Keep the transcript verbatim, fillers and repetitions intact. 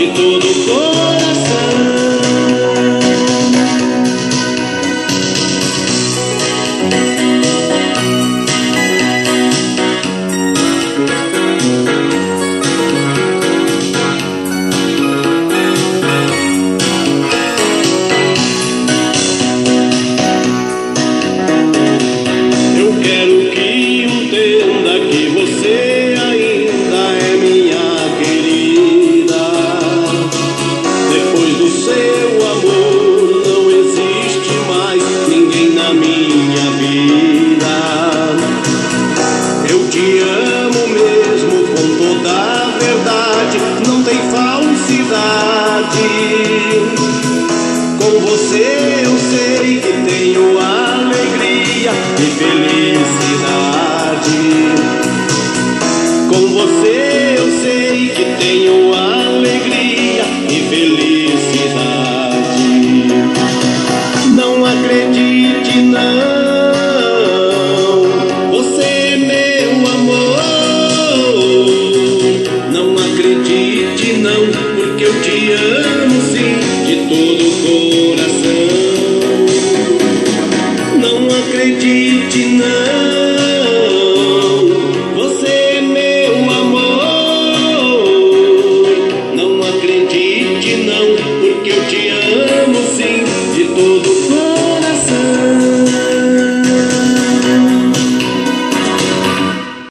de todo o coração. Eu quero que entenda que você ainda é minha querida. Depois do seu amor não existe mais ninguém na minha vida. Eu te amo mesmo com toda a verdade, não tem falsidade. Com você eu sei que tenho alegria e felicidade. Com você eu sei que tenho alegria e felicidade. Não acredite não, você é meu amor. Não acredite não, porque eu te amo sim, de todo o coração. Não acredite não, você é meu amor. Não acredite não, porque eu te amo sim, de todo o coração.